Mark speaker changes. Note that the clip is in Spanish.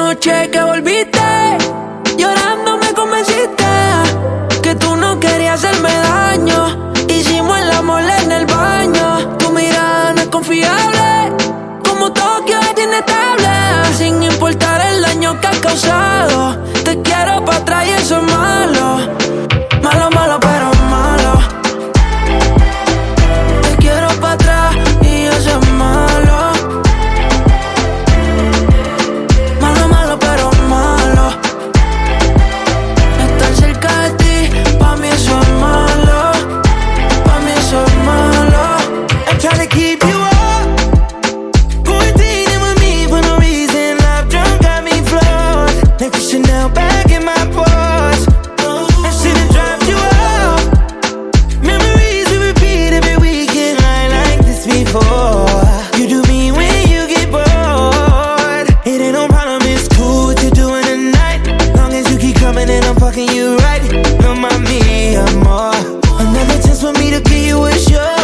Speaker 1: noche que volviste, llorando me convenciste que tú no querías hacerme daño. Hicimos el amor en el baño. Tu mirada no es confiable, como Tokio es inestable. Sin importar el daño que has causado, te quiero pa' atrás y eso es malo. Malo, malo, pero malo. Te quiero pa' atrás y eso es malo. Malo, malo, pero malo. Estar cerca de ti, pa' mí eso es malo. Pa' mí eso es malo.
Speaker 2: I'm trying to keep you up, quarantining with me for no reason. Love drunk got me flawed, like Chanel back in my pores. I should've dropped you off. Memories we repeat every weekend, like this before. You do me when you get bored. It ain't no problem, it's cool what you're doing tonight. Long as you keep coming and I'm fucking you right. No, mommy, I'm more. Another chance for me to give you a shot.